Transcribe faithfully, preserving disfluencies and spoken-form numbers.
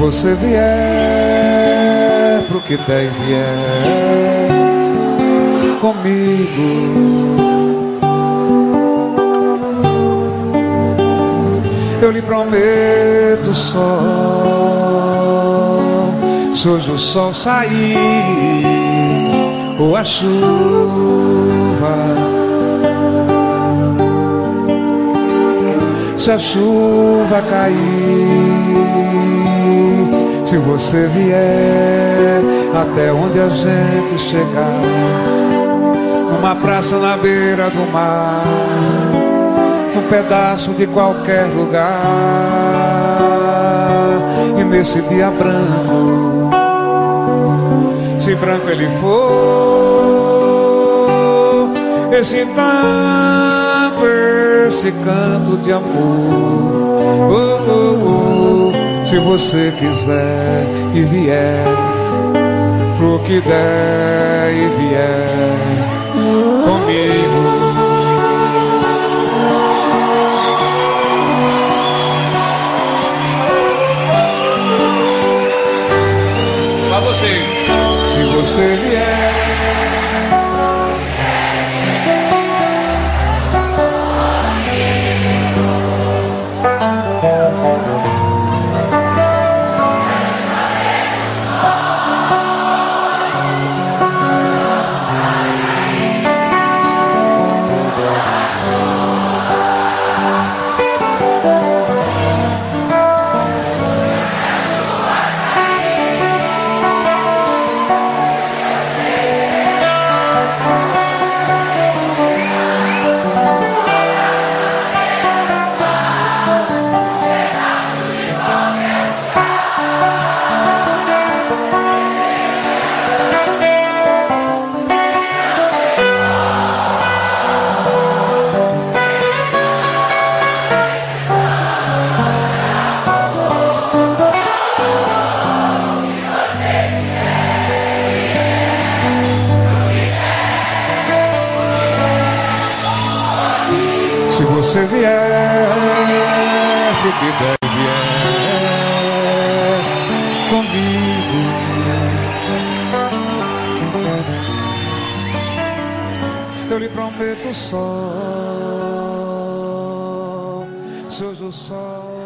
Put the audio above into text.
você vier pro que der e vier comigo, eu lhe prometo sol. Se hoje o sol sair ou a chuva, se a chuva cair, se você vier até onde a gente chegar, numa praça na beira do mar, num pedaço de qualquer lugar, e nesse dia branco, se branco ele for, esse tanto, esse canto de amor, oh, oh, oh, se você quiser e vier pro que der e vier comigo, pra você, se você vier. Se você vier pro que der e vier comigo, eu lhe prometo sol. Se hoje o sol